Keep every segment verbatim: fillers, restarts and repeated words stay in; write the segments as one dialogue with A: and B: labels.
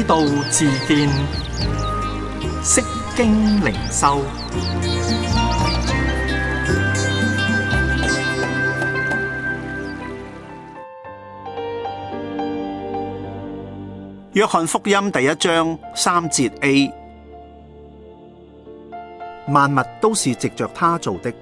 A: 道自見，釋經靈修。
B: 約翰福音第一章三節 A， 萬物都是藉着他做的。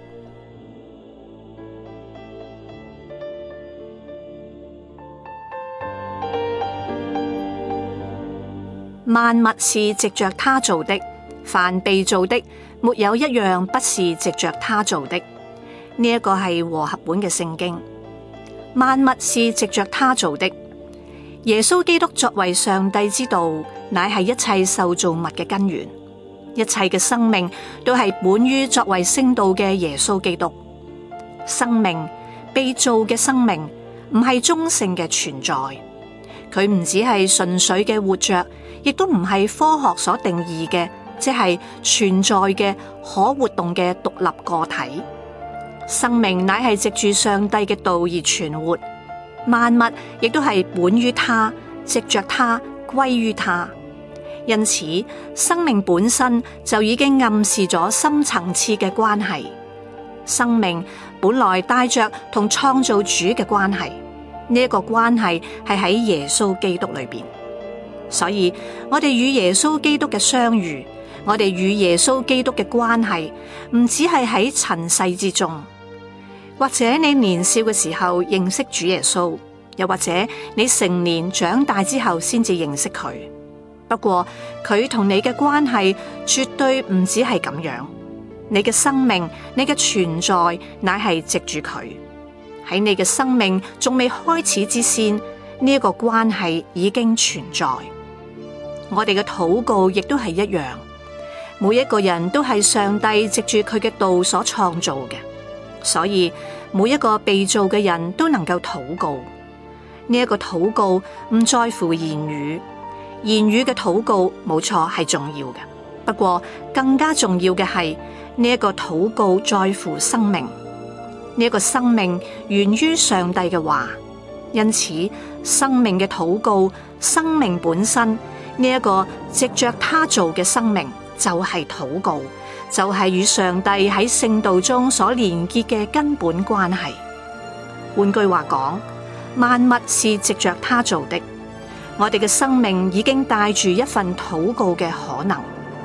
C: 萬物是藉着他做的，凡被造的，沒有一樣不是藉着他做的。呢一個係和合本嘅聖經。萬物是藉着他做的。耶穌基督作為上帝之道，乃係一切受造物嘅根源。一切嘅生命都係本於作為聖道嘅耶穌基督。生命，被造嘅生命，唔係中性嘅存在。佢唔只係純粹嘅活着，亦都唔係科學所定義嘅，即係存在嘅可活動嘅獨立個體。生命乃係藉住上帝嘅道而存活。萬物亦都係本於他，藉着他，歸於他。因此，生命本身就已經暗示咗深層次嘅關係。生命本來帶着同創造主嘅關係，呢一個關係係喺耶穌基督裏邊。所以我哋與耶穌基督嘅相遇，我哋與耶穌基督嘅關係，唔只係喺塵世之中。或者你年少嘅時候認識主耶穌，又或者你成年長大之後先至認識佢。不過佢同你嘅關係絕對唔止係咁樣。你嘅生命，你嘅存在，乃係藉住佢。喺你嘅生命仲未開始之先，呢一個關係已經存在。我哋嘅禱告亦都係一樣。每一個人都係上帝藉住佢嘅道所創造嘅。所以每一個被造嘅人都能夠禱告，呢一個禱告唔在乎言語，言語嘅禱告冇錯係重要嘅，不過更加重要嘅係呢一個禱告在乎生命，呢一個生命源於上帝嘅話，因此生命嘅禱告，生命本身呢一個藉着他做嘅生命就係禱告。就係與上帝喺聖道中所連結嘅根本關係。換句話講，萬物是藉着他做的。我哋嘅生命已經帶住一份禱告嘅可能。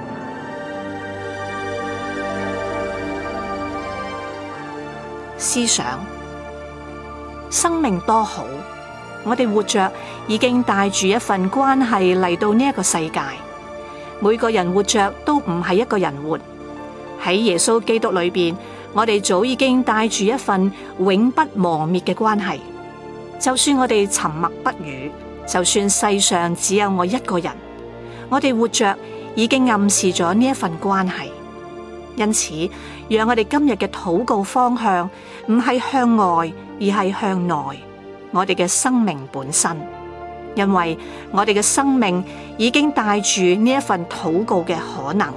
C: 思想，生命多好，我哋活着已經帶住一份關係嚟到呢一個世界。每個人活着都唔係一個人活。喺耶穌基督裏邊，我哋早已經帶住一份永不磨滅嘅關係。就算我哋沉默不語，就算世上只有我一個人，我哋活着已經暗示咗呢一份關係。因此，讓我哋今日嘅禱告方向唔係向外，而係向內，我哋嘅生命本身。因為我哋嘅生命已經帶住呢一份禱告嘅可能。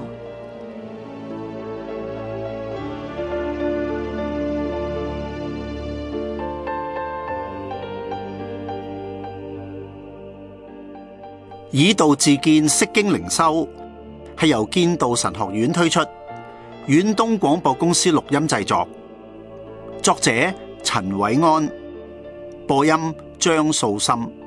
B: 以道自見，釋經靈修係由建道神學院推出，遠東廣播公司錄音製作，作者陳偉安，播音張素心。